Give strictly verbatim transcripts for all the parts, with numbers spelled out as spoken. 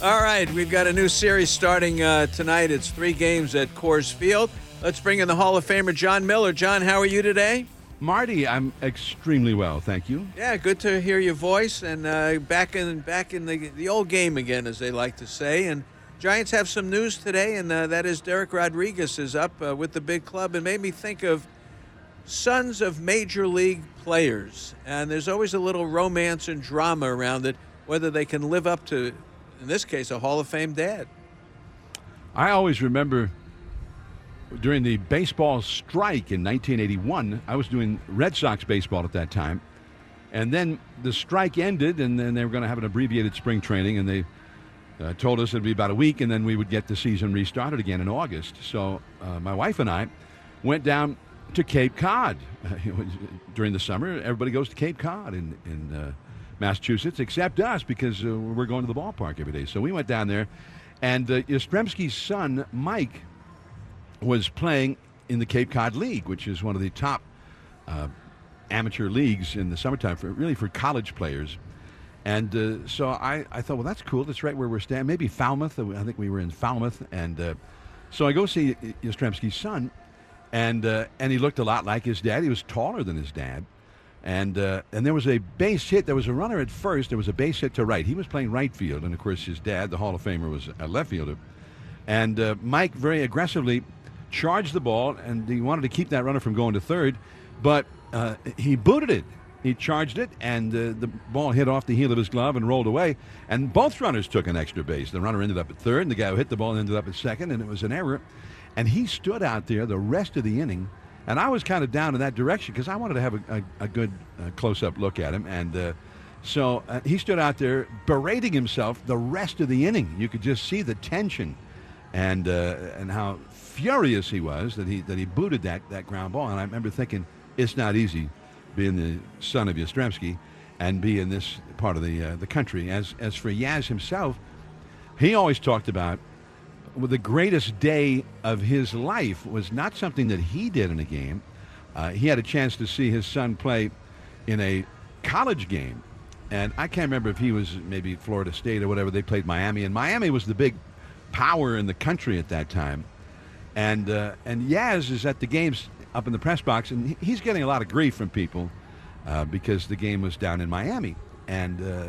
All right, we've got a new series starting uh, tonight. It's three games at Coors Field. Let's bring in the Hall of Famer, John Miller. John, how are you today? Marty, I'm extremely well, thank you. Yeah, good to hear your voice, and uh, back in back in the the old game again, as they like to say. And Giants have some news today, and uh, that is Derek Rodriguez is up uh, with the big club, and made me think of sons of major league players. And there's always a little romance and drama around it, whether they can live up to, in this case, a Hall of Fame dad. I always remember during the baseball strike in nineteen eighty-one, I was doing Red Sox baseball at that time. And then the strike ended, and then they were going to have an abbreviated spring training, and they uh, told us it would be about a week, and then we would get the season restarted again in August. So uh, my wife and I went down to Cape Cod. During the summer, everybody goes to Cape Cod in, in uh, Massachusetts, except us, because uh, we're going to the ballpark every day. So we went down there, and uh, Yastrzemski's son, Mike, was playing in the Cape Cod League, which is one of the top uh, amateur leagues in the summertime, for really for college players. And uh, so I, I thought, well, that's cool. That's right where we're staying. Maybe Falmouth. I think we were in Falmouth. And uh, so I go see Yastrzemski's son, and uh, and he looked a lot like his dad. He was taller than his dad. And uh, and there was a base hit. There was a runner at first. There was a base hit to right. He was playing right field. And, of course, his dad, the Hall of Famer, was a left fielder. And uh, Mike very aggressively charged the ball, and he wanted to keep that runner from going to third, but uh, he booted it. He charged it, and uh, the ball hit off the heel of his glove and rolled away, and both runners took an extra base. The runner ended up at third, and the guy who hit the ball ended up at second, and it was an error. And he stood out there the rest of the inning, and I was kind of down in that direction because I wanted to have a, a, a good uh, close-up look at him, and uh, so uh, he stood out there berating himself the rest of the inning. You could just see the tension and uh, and how furious he was that he that he booted that, that ground ball. And I remember thinking, it's not easy being the son of Yastrzemski and be in this part of the uh, the country. As as for Yaz himself, he always talked about, well, the greatest day of his life was not something that he did in a game. Uh, he had a chance to see his son play in a college game. And I can't remember if he was maybe Florida State or whatever. They played Miami, and Miami was the big power in the country at that time. And uh, and Yaz is at the games up in the press box, and he's getting a lot of grief from people uh, because the game was down in Miami. And uh,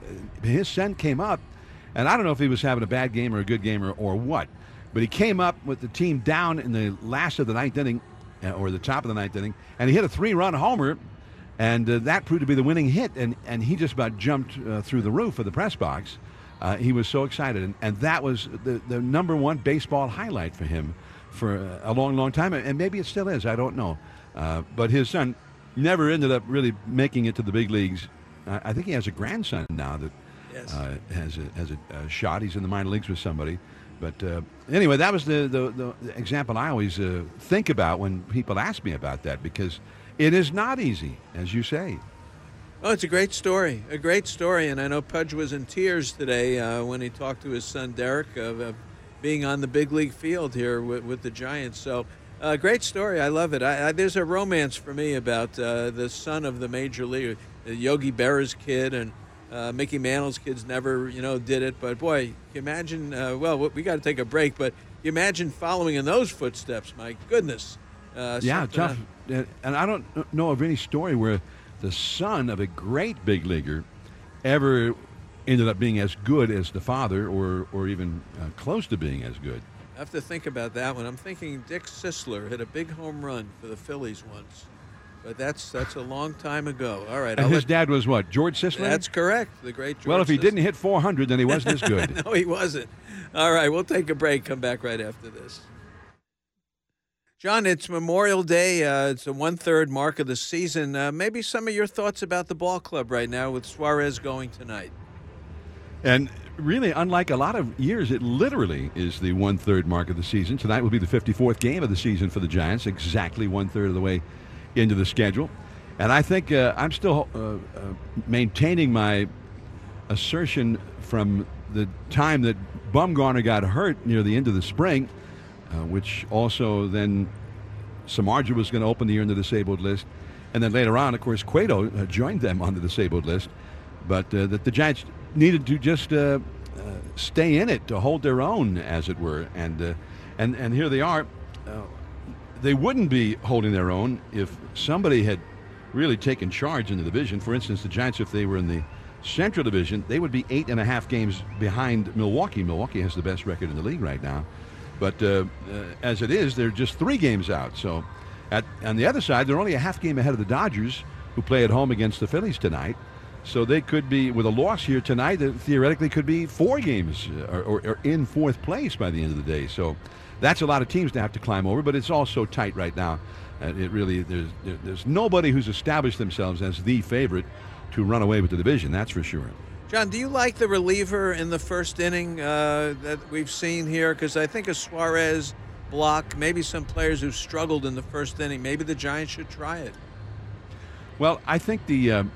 his son came up, and I don't know if he was having a bad game or a good game or, or what, but he came up with the team down in the last of the ninth inning, uh, or the top of the ninth inning, and he hit a three-run homer, and uh, that proved to be the winning hit, and, and he just about jumped uh, through the roof of the press box. Uh, he was so excited, and, and that was the, the number one baseball highlight for him for a long, long time, and maybe it still is. I don't know. Uh, but his son never ended up really making it to the big leagues. Uh, I think he has a grandson now that Yes. uh, has, a, has a, a shot. He's in the minor leagues with somebody. But uh, anyway, that was the, the, the example I always uh, think about when people ask me about that, because it is not easy, as you say. Oh, it's a great story, a great story. And I know Pudge was in tears today uh, when he talked to his son, Derek, of uh, being on the big league field here with, with the Giants. So, uh, great story. I love it. I, I, there's a romance for me about uh, the son of the major league, Yogi Berra's kid, and uh, Mickey Mantle's kids never, you know, did it. But, boy, can you imagine, uh, well, we got to take a break, but you imagine following in those footsteps. My goodness. Uh, yeah, tough. I, and I don't know of any story where the son of a great big leaguer ever ended up being as good as the father, or or even uh, close to being as good. I have to think about that one. I'm thinking Dick Sisler hit a big home run for the Phillies once, but that's that's a long time ago. All right. And I'll his let, dad was what, George Sisler? That's correct, the great George Well, if he Sisler. didn't hit four hundred, then he wasn't as good. No, he wasn't. All right, we'll take a break. Come back right after this. John, it's Memorial Day. Uh, it's the one-third mark of the season. Uh, maybe some of your thoughts about the ball club right now with Suarez going tonight. And really, unlike a lot of years, it literally is the one-third mark of the season. Tonight will be the fifty-fourth game of the season for the Giants, exactly one-third of the way into the schedule. And I think uh, I'm still uh, uh, maintaining my assertion from the time that Bumgarner got hurt near the end of the spring, uh, which also then Samardzija was going to open the year on the disabled list. And then later on, of course, Cueto uh, joined them on the disabled list. But uh, that the Giants needed to just uh, uh, stay in it, to hold their own, as it were. And uh, and and here they are. Uh, they wouldn't be holding their own if somebody had really taken charge in the division. For instance, the Giants, if they were in the Central Division, they would be eight and a half games behind Milwaukee. Milwaukee has the best record in the league right now. But uh, uh, as it is, they're just three games out. So at, on the other side, they're only a half game ahead of the Dodgers, who play at home against the Phillies tonight. So they could be, with a loss here tonight, they theoretically could be four games or, or, or in fourth place by the end of the day. So that's a lot of teams to have to climb over, but it's all so tight right now. Uh, it really, there's, there, there's nobody who's established themselves as the favorite to run away with the division, that's for sure. John, do you like the reliever in the first inning uh, that we've seen here? Because I think a Suarez block, maybe some players who struggled in the first inning, maybe the Giants should try it. Well, I think the uh, uh,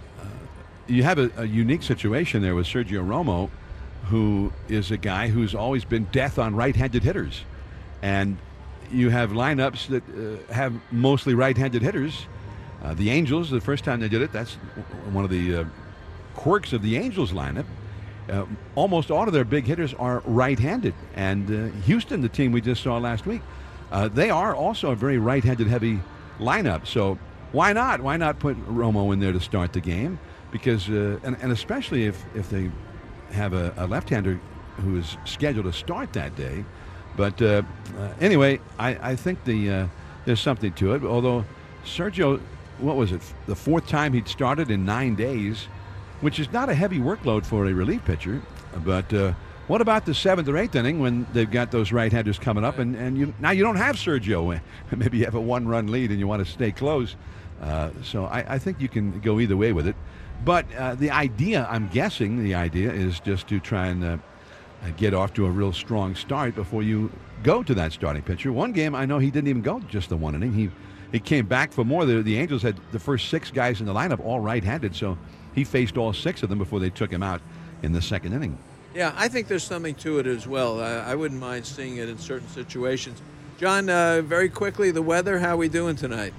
you have a, a unique situation there with Sergio Romo, who is a guy who's always been death on right-handed hitters. And you have lineups that uh, have mostly right-handed hitters. Uh, the Angels, the first time they did it, that's one of the uh, quirks of the Angels lineup. Uh, almost all of their big hitters are right-handed. And uh, Houston, the team we just saw last week, uh, they are also a very right-handed heavy lineup. So why not? Why not put Romo in there to start the game? Because, uh, and, and especially if, if they have a, a left-hander who is scheduled to start that day. But uh, uh, anyway, I, I think the uh, there's something to it. Although Sergio, what was it, the fourth time he'd started in nine days, which is not a heavy workload for a relief pitcher. But uh, what about the seventh or eighth inning when they've got those right-handers coming up, and, and you, now you don't have Sergio. Maybe you have a one-run lead and you want to stay close. Uh, so I, I think you can go either way with it. But uh, the idea, I'm guessing the idea is just to try and uh, get off to a real strong start before you go to that starting pitcher. One game, I know he didn't even go just the one inning. He he came back for more. The, the Angels had the first six guys in the lineup all right-handed, so he faced all six of them before they took him out in the second inning. Yeah, I think there's something to it as well. I, I wouldn't mind seeing it in certain situations. John, uh, very quickly, the weather, how are we doing tonight?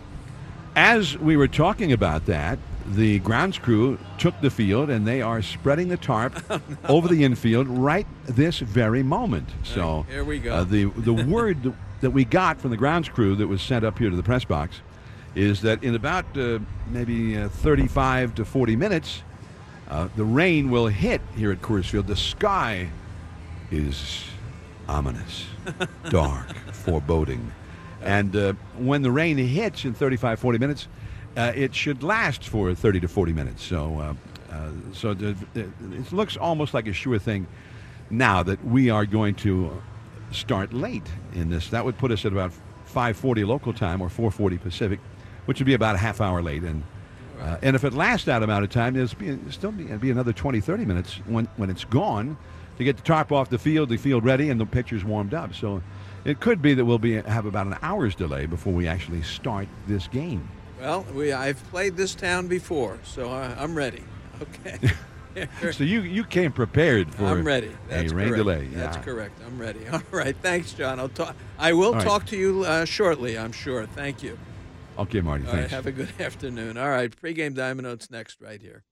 As we were talking about that, the grounds crew took the field and they are spreading the tarp oh, no. over the infield right this very moment. So right, here we go. Uh, the the word that we got from the grounds crew that was sent up here to the press box is that in about uh, maybe uh, thirty-five to forty minutes, uh, the rain will hit here at Coors Field. The sky is ominous, dark, foreboding. And uh, when the rain hits in thirty-five, forty minutes, uh, it should last for thirty to forty minutes. So uh, uh, so the, the, it looks almost like a sure thing now that we are going to start late in this. That would put us at about five forty local time or four forty Pacific, which would be about a half hour late. And uh, and if it lasts that amount of time, it'll be, it'll still be, it'll be another twenty, thirty minutes when, when it's gone to get the tarp off the field, the field ready, and the pitchers warmed up. So it could be that we'll be have about an hour's delay before we actually start this game. Well, we I've played this town before, so I, I'm ready. Okay. So you, you came prepared for I'm ready. That's a rain correct. delay. That's yeah. correct. I'm ready. All right. Thanks, John. I'll talk. I will All talk right. to you uh, shortly, I'm sure. Thank you. Okay, Marty. All Thanks. right. Have a good afternoon. All right. Pre-game Diamond Notes next right here.